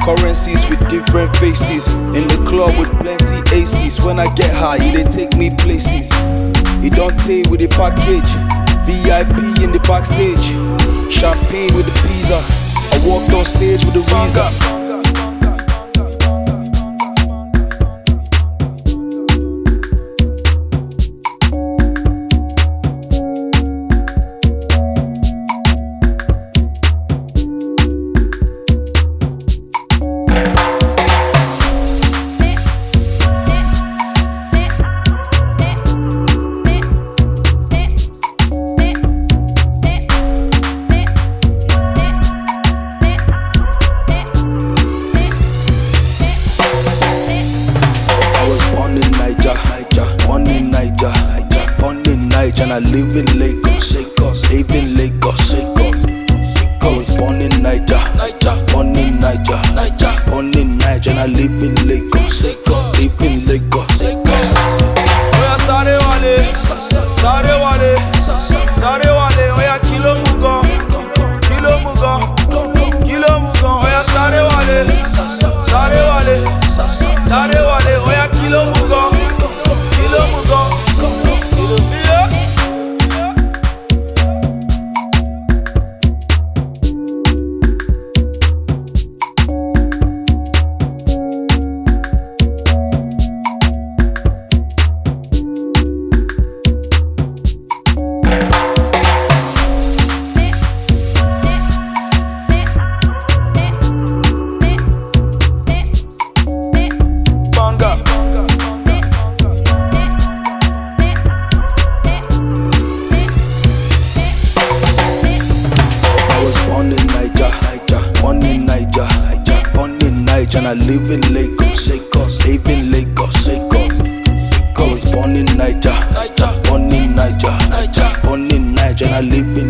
Currencies with different faces. In the club with plenty aces. When I get high, they take me places. It don't take with the package. VIP in the backstage. Champagne with the pizza. I walked on stage with the Weezer. And I live in Lagos, live in Lagos. I was born in Niger, born in Niger, born in Niger. And I live in Lagos, live in Lagos. Oya sáré wálé, sáré wálé, sáré wálé. Oya kilo mugan, kilo mugan, kilo mugan. Oya sáré wálé, sáré wálé, sáré wálé. Oya kilo mugan, kilo mugan. And I live in Lagos, live in Lagos. I was born in Niger, born in Niger, born in Niger. And I live in